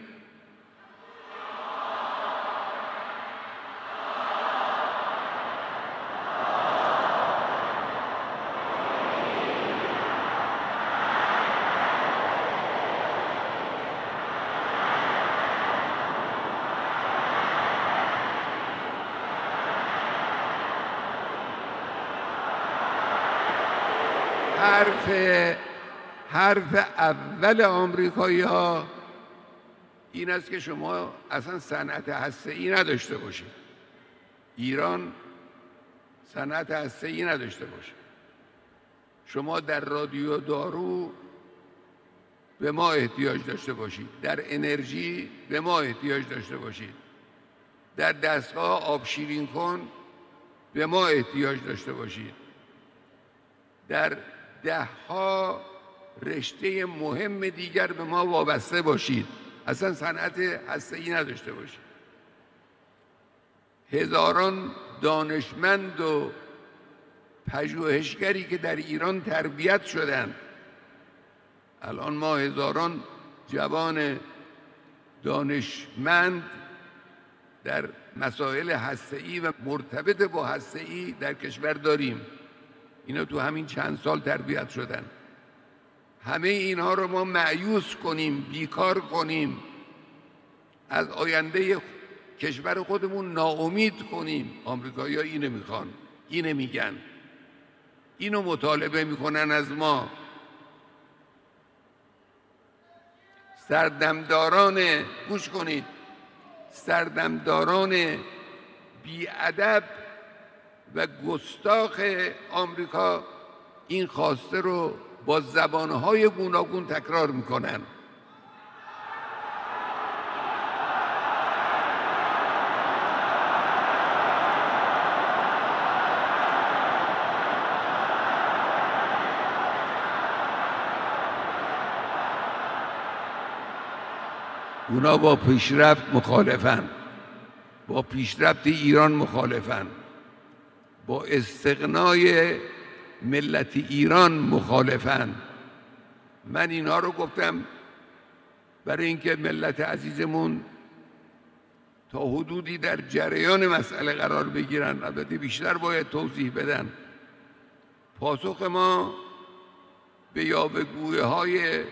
حرف حرف اول آمریکایی ها این است که شما اصلا صنعت هسته‌ای نداشته باشید. ایران صنعت هسته‌ای نداشته باشه. شما در رادیو دارو به ما احتیاج داشته باشید، در انرژی به ما احتیاج داشته باشید، در دستگاه آب شیرین کن به ما احتیاج داشته باشید، در ده ها رشته مهم دیگر به ما وابسته باشید، اصلا صنعت هسته‌ای نداشته باشید. هزاران دانشمند و پژوهشگری که در ایران تربیت شدند، الان ما هزاران جوان دانشمند در مسائل هسته‌ای و مرتبط با هسته‌ای در کشور داریم. اینا تو همین چند سال تربیت شدن. همه اینها رو ما مایوس کنیم، بیکار کنیم، از آینده کشور خودمون ناامید کنیم. آمریکایی‌ها اینو میخوان، اینو میگن. اینو مطالبه میکنن از ما. سردمداران، گوش کنید، سردمداران بی‌ادب و گستاخ آمریکا این خواسته رو با زبانهای گوناگون تکرار میکنن. اونا با پیشرفت مخالفن، با پیشرفت ایران مخالفن، با استغنای ملت ایران مخالفن. من اینا رو گفتم برای اینکه ملت عزیزمون تا حدودی در جریان مسئله قرار بگیرن. البته بیشتر باید توضیح بدن. پاسخ ما به یاوه‌گویی های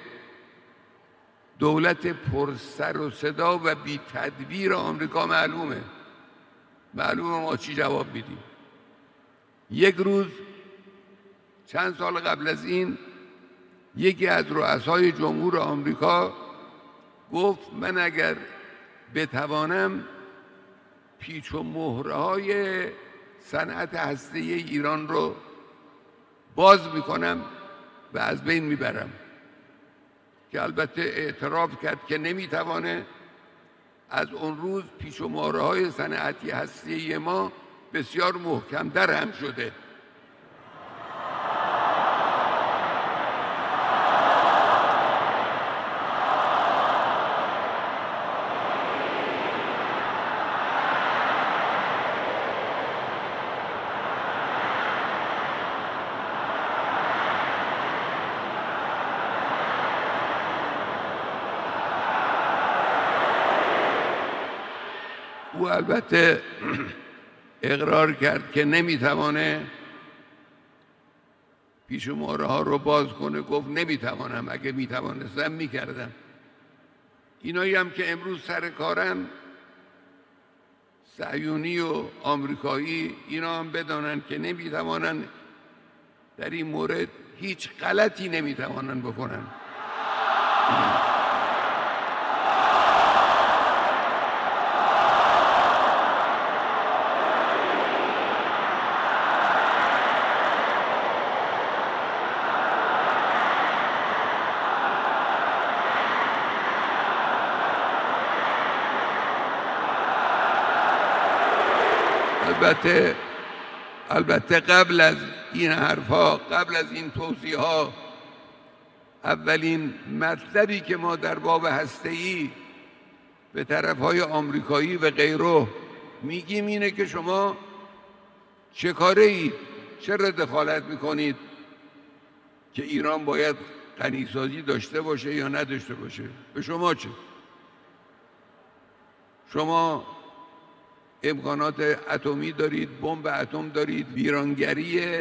دولت پر سر و صدا و بی تدبیر آمریکا معلومه. معلومه ما چی جواب میدیم. یک روز چند سال قبل از این یکی از رؤسای جمهور آمریکا گفت من اگر بتوانم پیچ و مهرهای صنعت هسته‌ای ایران رو باز میکنم و از بین میبرم، که البته اعتراف کرد که نمیتوانه. از اون روز پیچ و مهرهای صنعتی هسته‌ای ما بسیار محکم‌تر هم شده. او البته اقرار کرد که نمیتوانه پیش و مهرها رو باز کنه. گفت نمیتوانم، اگه میتوانستم میکردم. اینایی هم که امروز سر کارن، صهیونی و آمریکایی، اینا هم بدانن که نمیتوانن در این مورد هیچ غلطی نمیتوانن بکنن. البته البته قبل از این حرفا، قبل از این توضیحات، اولین مطلبی که ما در باب هسته‌ای به طرفهای آمریکایی و غیره میگیم اینه که شما چه کاره اید؟ چرا دخالت میکنید که ایران باید غنیسازی داشته باشه یا نداشته باشه؟ به شما چه؟ شما امکانات اتمی دارید، بمب اتم دارید، ویرانگری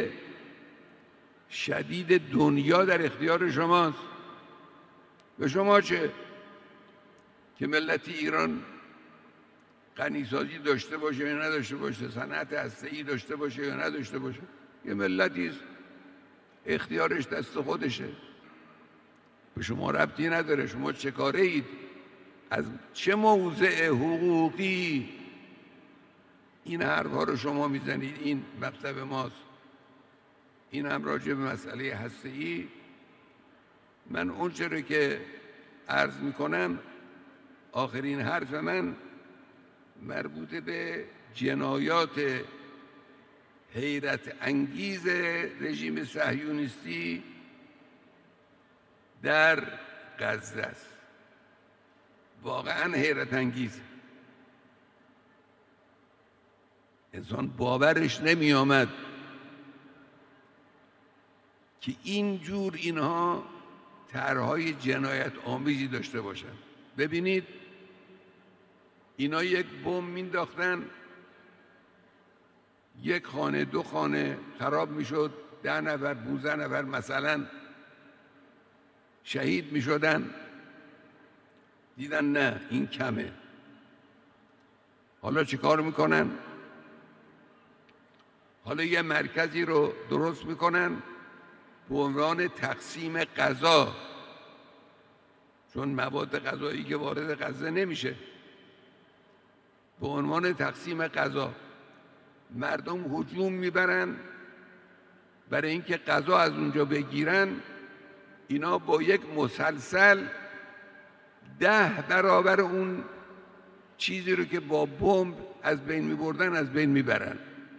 شدید دنیا در اختیار شماست. به شما چه که ملت ایران غنیسازی داشته باشه یا نداشته باشه، صنعت هسته‌ای داشته باشه یا نداشته باشه؟ یه ملتی است، اختیارش دست خودشه، به شما ربطی نداره. شما چه کاره اید؟ از چه موضع حقوقی این حرفا رو شما میزنید؟ این مطلب ماست. این هم راجع به مسئله هسته‌ای. من اون چرا که عرض میکنم، آخرین حرف من مربوط به جنایات حیرت انگیز رژیم صهیونیستی در غزه است. واقعا حیرت انگیز. انسان باورش نمی آمد که اینجور اینها طرحهای جنایت آمیزی داشته باشن. ببینید اینا یک بمب مینداختن، یک خانه دو خانه خراب میشد، ده نفر پونزده نفر مثلا شهید میشدن. دیدن نه این کمه. حالا چه کار میکنن؟ حالا یه مرکزی رو درست میکنن به عنوان تقسیم غذا، چون مواد غذایی که وارد غزه نمیشه، به عنوان تقسیم غذا مردم هجوم میبرن برای اینکه غذا از اونجا بگیرن. اینا با یک مسلسل ده برابر اون چیزی رو که با بمب از بین میبردن از بین میبرن.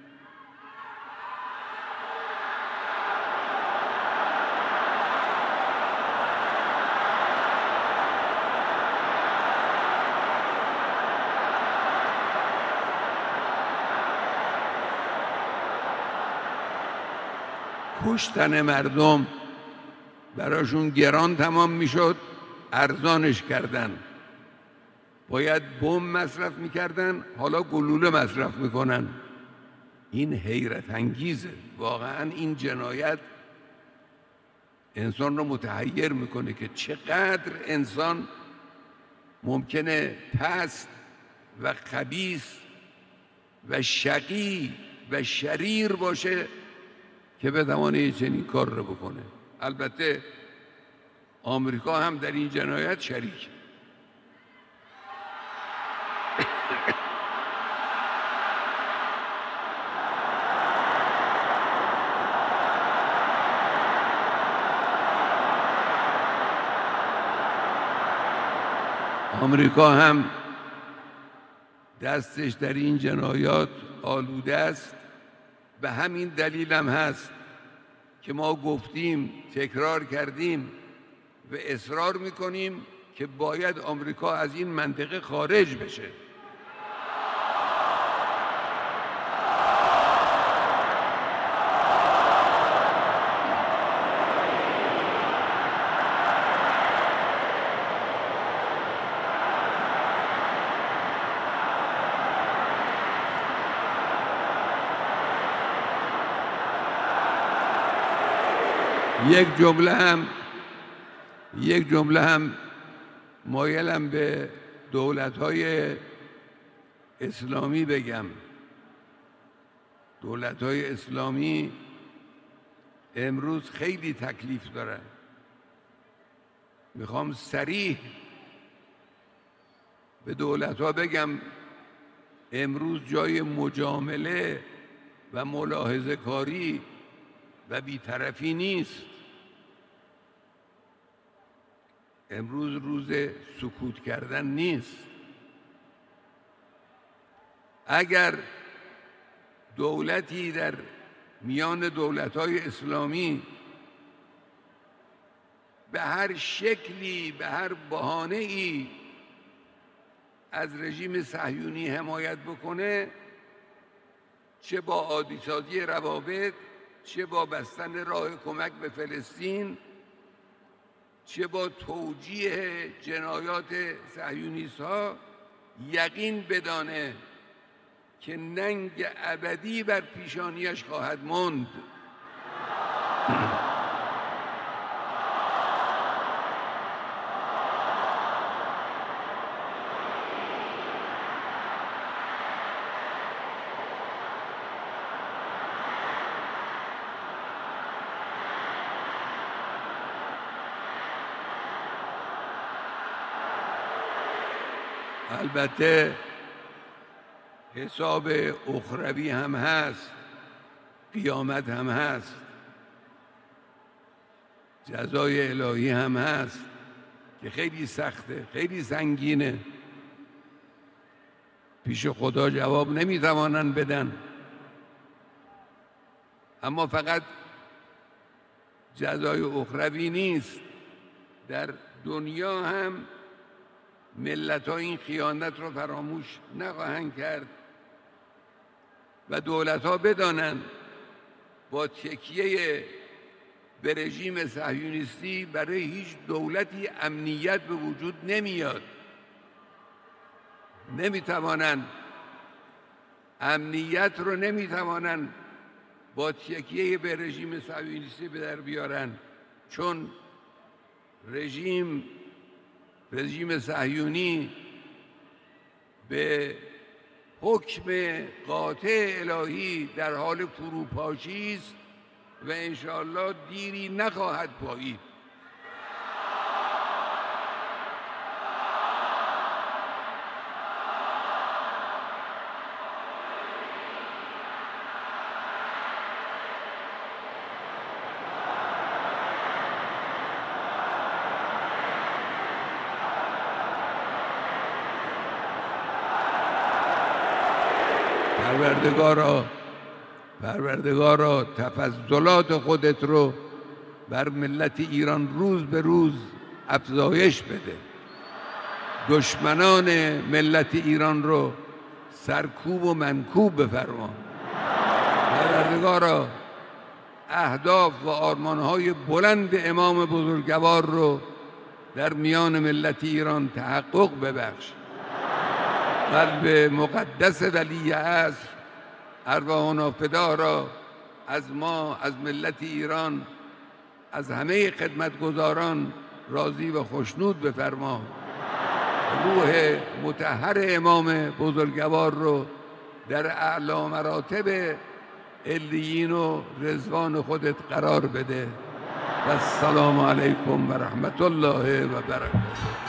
کشتن مردم براشون گران تمام میشد، ارزانش کردن. باید بمب مصرف میکردن، حالا گلوله مصرف میکنن. این حیرت انگیزه. واقعا این جنایت انسان رو متحیر میکنه که چقدر انسان ممکنه پست و خبیث و شقی و شریر باشه که بتوانه چنین کار رو بکنه. البته آمریکا هم در این جنایت شریک. آمریکا هم دستش در این جنایات آلوده است. به همین دلیل هم هست که ما گفتیم، تکرار کردیم و اصرار میکنیم که باید آمریکا از این منطقه خارج بشه. یک جمله هم یک جمله هم مایلم به دولت‌های اسلامی بگم. دولت‌های اسلامی امروز خیلی تکلیف دارن. میخوام صریح به دولت‌ها بگم امروز جای مجامله و ملاحظه کاری و بی‌طرفی نیست. امروز روز سکوت کردن نیست. اگر دولتی در میان دولت‌های اسلامی به هر شکلی، به هر بهانه‌ای از رژیم صهیونی حمایت بکنه، چه با عادی‌سازی روابط، چه با بستن راه کمک به فلسطین، چه با توجیه جنایات صهیونیست‌ها، یقین بدانه که ننگ ابدی بر پیشانیش خواهد ماند. البته حساب اخروی هم هست، قیامت هم هست، جزای الهی هم هست که خیلی سخته، خیلی سنگینه. پیش خدا جواب نمیتوانن بدن. اما فقط جزای اخروی نیست، در دنیا هم ملت ها این خیانت رو فراموش نخواهند کرد و دولت ها بدانند با تکیه به رژیم صهیونیستی برای هیچ دولتی امنیت به وجود نمیاد. نمیتوانند امنیت رو نمیتوانند با تکیه به رژیم صهیونیستی به در بیارن، چون رژیم رژیم صهیونی به حکم قاطع الهی در حال فروپاشی است و انشاءالله دیری نخواهد پایید. پروردگارا پروردگارا تفضلات خودت رو بر ملت ایران روز به روز افزایش بده. دشمنان ملت ایران رو سرکوب و منکوب بفرما. پروردگارا اهداف و آرمانهای بلند امام بزرگوار رو در میان ملت ایران تحقق ببخش. قلب مقدس ولی عصر ارواحنا فدا را از ما، از ملت ایران، از همه خدمتگزاران راضی و خوشنود بفرما. روح مطهر امام بزرگوار رو در اعلی مراتب علیین و رضوان خودت قرار بده. و السلام علیکم و رحمت الله و برکاته.